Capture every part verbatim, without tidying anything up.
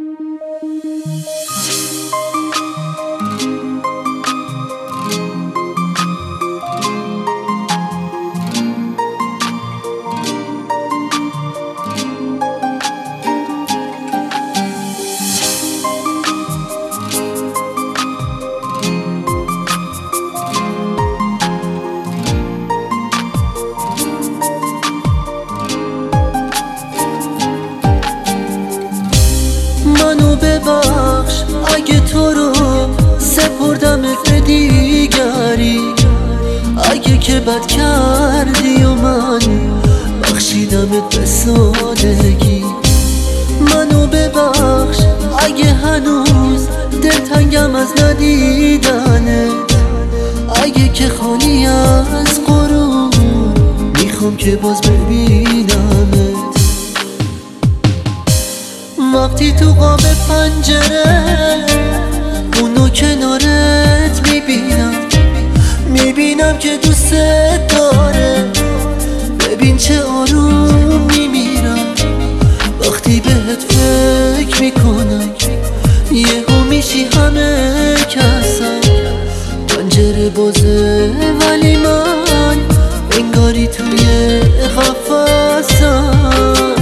منو ببخش اگه تو رو سپردمت به دیگری، اگه که بد کردی و من بخشیدمت به سادگی. منو ببخش اگه هنوز دلتنگم از ندیدنت، اگه که خالی از غرور میخوام که باز ببینمت. وقتی تو قاب پنجره اونو کنارت میبینم، میبینم که دوست داره. ببین چه آروم میمیرم وقتی بهت فکر میکنم. یهو میشی همه کسم، پنجره بازه ولی من انگاری توی قفسم.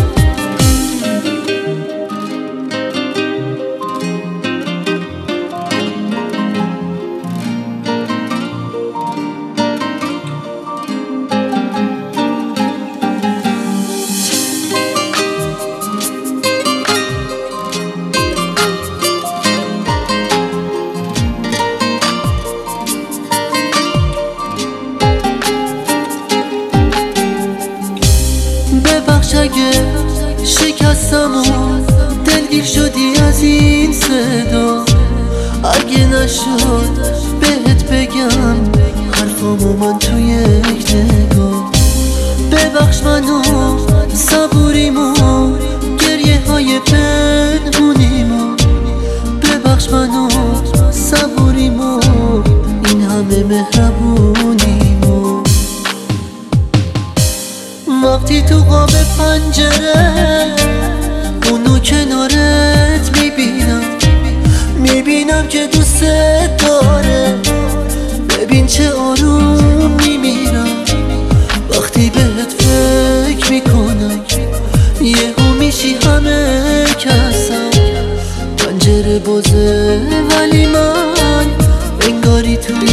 ببخش اگه شکستم و دلگیر شدی از این صدا، اگه نشد بهت بگم حرفامو من توی یک نگاه. ببخش منو صبوریمو گریه های پنهونیمو، ببخش منو صبوریمو این همه مهربونیمو. وقتی تو قاب پنجره اونو کنارت میبینم، میبینم که دوست داره. ببین چه آروم میمیرم وقتی بهت فکر میکنم. یهو میشی همه کسم، پنجره بازه ولی من انگاری توی